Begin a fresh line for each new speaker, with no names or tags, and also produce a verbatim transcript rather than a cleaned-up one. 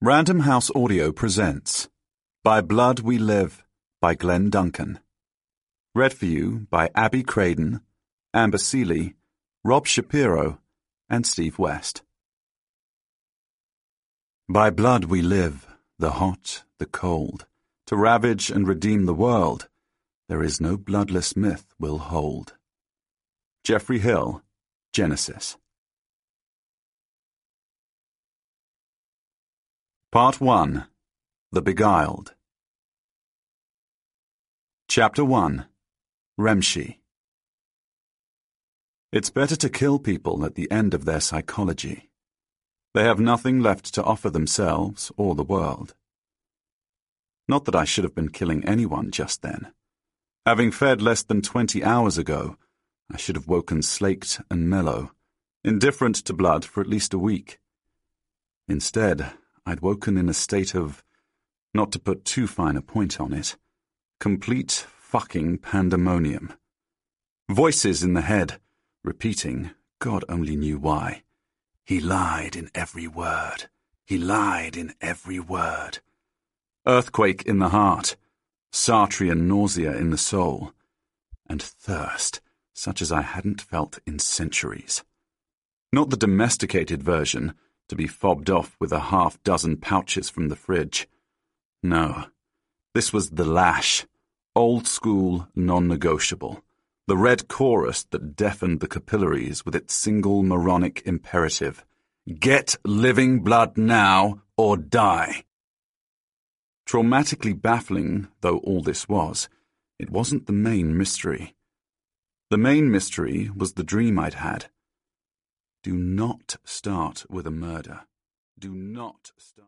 Random House Audio presents By Blood We Live by Glenn Duncan. Read for you by Abby Craden, Amber Seeley, Rob Shapiro, and Steve West. By blood we live, the hot, the cold, to ravage and redeem the world. There is no bloodless myth will hold. Geoffrey Hill, Genesis. Part one. The Beguiled. Chapter one. Remshi. It's better to kill people at the end of their psychology. They have nothing left to offer themselves or the world. Not that I should have been killing anyone just then. Having fed less than twenty hours ago, I should have woken slaked and mellow, indifferent to blood for at least a week. Instead, I'd woken in a state of, not to put too fine a point on it, complete fucking pandemonium. Voices in the head, repeating, God only knew why. He lied in every word. He lied in every word. Earthquake in the heart, Sartrean nausea in the soul, and thirst such as I hadn't felt in centuries. Not the domesticated version, to be fobbed off with a half dozen pouches from the fridge. No, this was the lash, old school, non-negotiable, the red chorus that deafened the capillaries with its single moronic imperative. Get living blood now or die. Traumatically baffling though all this was, it wasn't the main mystery. The main mystery was the dream I'd had. Do not start with a murder. Do not start...